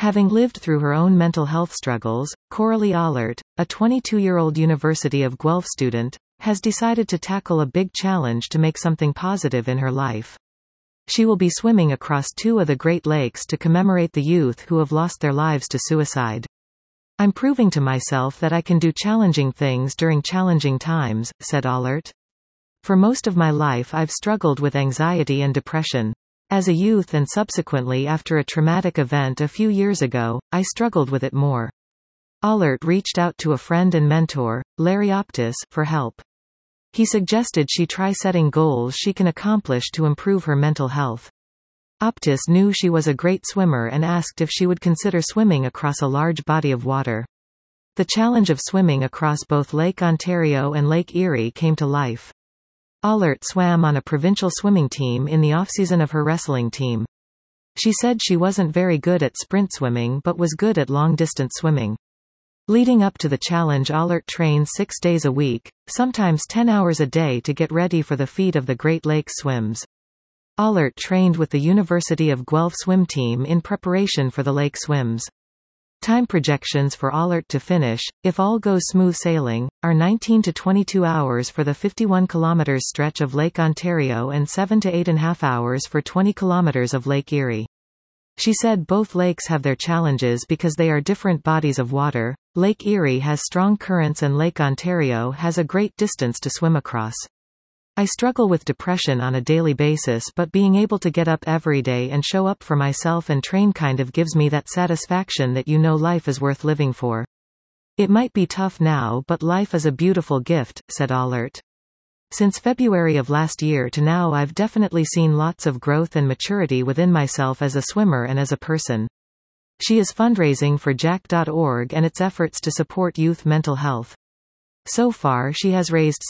Having lived through her own mental health struggles, Coralie Allert, a 22-year-old University of Guelph student, has decided to tackle a big challenge to make something positive in her life. She will be swimming across 2 of the Great Lakes to commemorate the youth who have lost their lives to suicide. "I'm proving to myself that I can do challenging things during challenging times," said Allert. "For most of my life I've struggled with anxiety and depression. As a youth and subsequently after a traumatic event a few years ago, I struggled with it more." Allert reached out to a friend and mentor, Larry Optis, for help. He suggested she try setting goals she can accomplish to improve her mental health. Optis knew she was a great swimmer and asked if she would consider swimming across a large body of water. The challenge of swimming across both Lake Ontario and Lake Erie came to life. Allert swam on a provincial swimming team in the off-season of her wrestling team. She said she wasn't very good at sprint swimming but was good at long-distance swimming. Leading up to the challenge, Allert trains 6 days a week, sometimes 10 hours a day to get ready for the feat of the Great Lakes swims. Allert trained with the University of Guelph swim team in preparation for the lake swims. Time projections for Allert to finish, if all goes smooth sailing, are 19 to 22 hours for the 51 km stretch of Lake Ontario and 7 to 8.5 hours for 20 km of Lake Erie. She said both lakes have their challenges because they are different bodies of water. Lake Erie has strong currents and Lake Ontario has a great distance to swim across. "I struggle with depression on a daily basis, but being able to get up every day and show up for myself and train kind of gives me that satisfaction that life is worth living for. It might be tough now, but life is a beautiful gift," said Allert. "Since February of last year to now I've definitely seen lots of growth and maturity within myself as a swimmer and as a person." She is fundraising for Jack.org and its efforts to support youth mental health. So far she has raised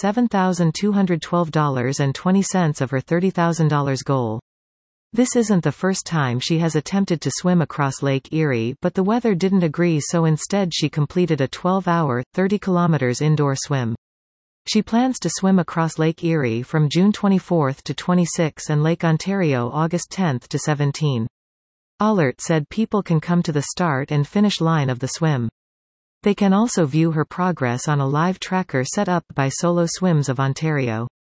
$7,212.20 of her $30,000 goal. This isn't the first time she has attempted to swim across Lake Erie, but the weather didn't agree, so instead she completed a 12-hour, 30 km indoor swim. She plans to swim across Lake Erie from June 24 to 26 and Lake Ontario August 10 to 17. Allert said people can come to the start and finish line of the swim. They can also view her progress on a live tracker set up by Solo Swims of Ontario.